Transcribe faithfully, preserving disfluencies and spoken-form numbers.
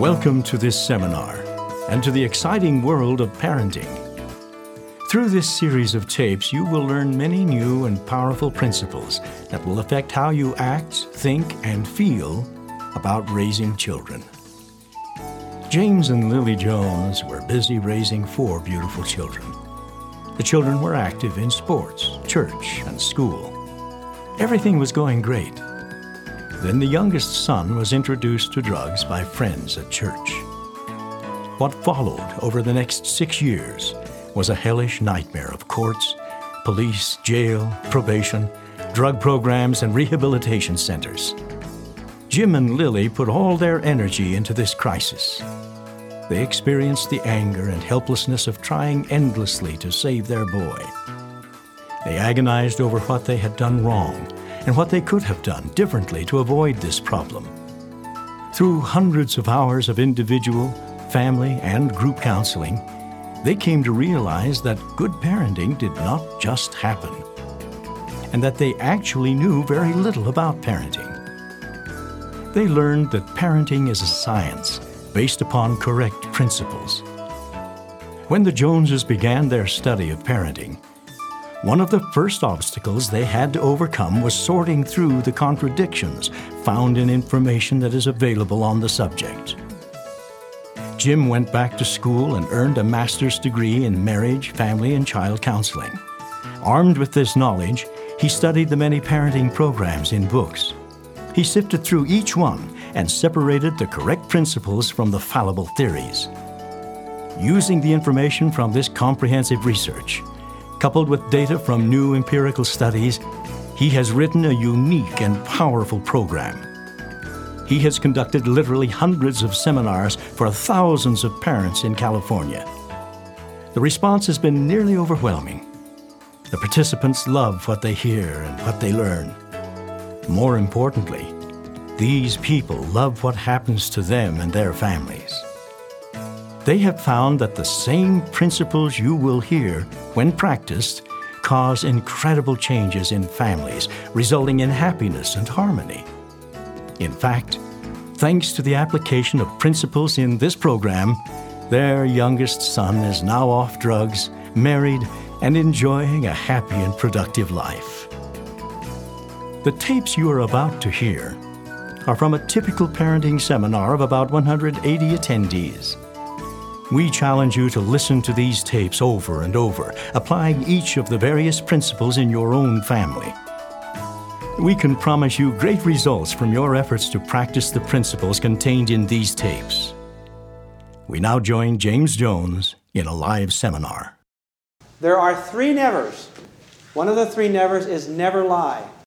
Welcome to this seminar and to the exciting world of parenting. Through this series of tapes, you will learn many new and powerful principles that will affect how you act, think, and feel about raising children. James and Lily Jones were busy raising four beautiful children. The children were active in sports, church, and school. Everything was going great. Then the youngest son was introduced to drugs by friends at church. What followed over the next six years was a hellish nightmare of courts, police, jail, probation, drug programs, and rehabilitation centers. Jim and Lily put all their energy into this crisis. They experienced the anger and helplessness of trying endlessly to save their boy. They agonized over what they had done wrong and what they could have done differently to avoid this problem. Through hundreds of hours of individual, family, and group counseling, they came to realize that good parenting did not just happen, and that they actually knew very little about parenting. They learned that parenting is a science based upon correct principles. When the Joneses began their study of parenting, one of the first obstacles they had to overcome was sorting through the contradictions found in information that is available on the subject. Jim went back to school and earned a master's degree in marriage, family, and child counseling. Armed with this knowledge, he studied the many parenting programs in books. He sifted through each one and separated the correct principles from the fallible theories. Using the information from this comprehensive research, coupled with data from new empirical studies, he has written a unique and powerful program. He has conducted literally hundreds of seminars for thousands of parents in California. The response has been nearly overwhelming. The participants love what they hear and what they learn. More importantly, these people love what happens to them and their families. They have found that the same principles you will hear, when practiced, cause incredible changes in families, resulting in happiness and harmony. In fact, thanks to the application of principles in this program, their youngest son is now off drugs, married, and enjoying a happy and productive life. The tapes you are about to hear are from a typical parenting seminar of about one hundred eighty attendees. We challenge you to listen to these tapes over and over, applying each of the various principles in your own family. We can promise you great results from your efforts to practice the principles contained in these tapes. We now join James Jones in a live seminar. There are three nevers. One of the three nevers is never lie.